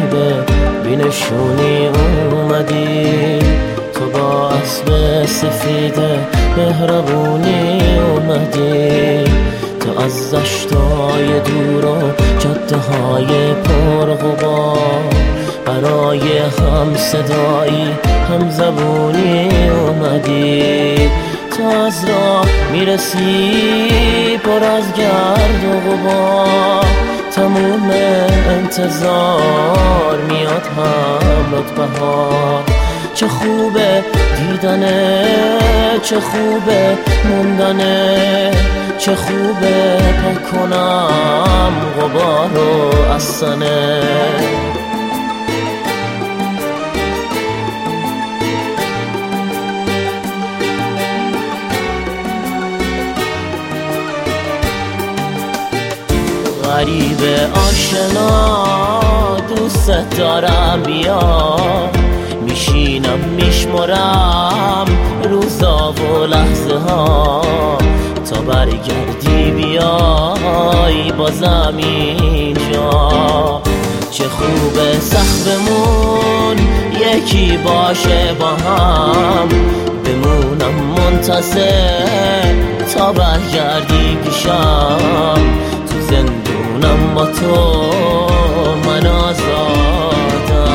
غریبه بینشونی اومدی، تو با اسب سفیده مهربونی اومدی، تو از دشتای دور و جاده های پرغبار برای هم صدایی هم زبونی اومدی، تو از راه میرسی پر از گرد و غبار، تموم انتظار میاد همرات بهار، چه خوبه دیدنه، چه خوبه موندنه، چه خوبه پاک کنم غبارو از سنه. غریب آشنا دوست دارم، بیا میشینم میشمرم روزا و لحظه ها، تا برگردی بیای بازم اینجا، چه خوبه سقفمون یکی باشه با هم، بمونم منتظر تا برگردی پیشم، تو زندونم با تو من آزادم.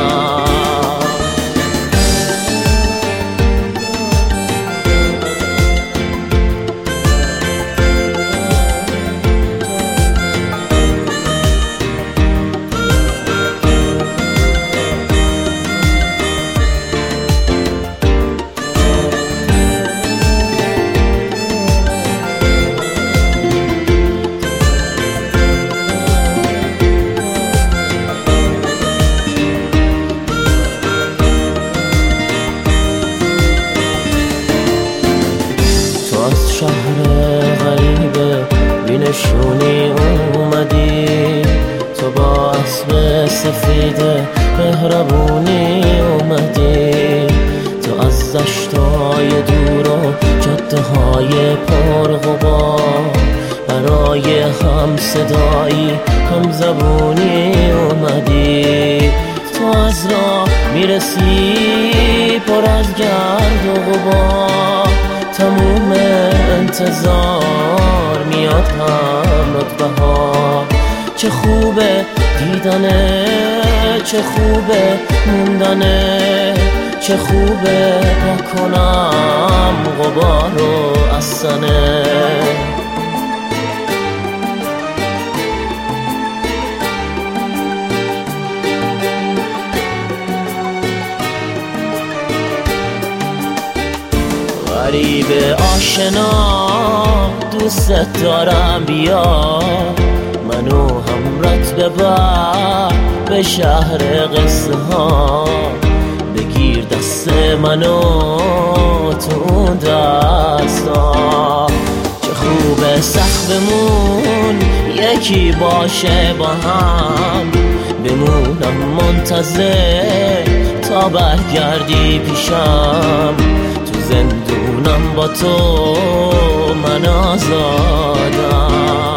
شهر غریبه بینشونی اومدی، تو با اسب سفیده مهربونی اومدی، تو از دشتای دور و جاده های پرغبار برای هم صدایی هم زبونی اومدی، تو از راه میرسی پر از گرد و غبار، تموم انتظار میاد همرات بهار، چه خوبه دیدنه، چه خوبه موندنه، چه خوبه پاک کنم غبارو از سنه. غریب آشنا دوست دارم، بیا منو همرات ببر به شهر قصه ها، بگیر دست منو تو اون دستا، چه خوبه سقفمون یکی باشه با هم، بمونم منتظر تا برگردی پیشم، تو زندونم با تو من آزادم.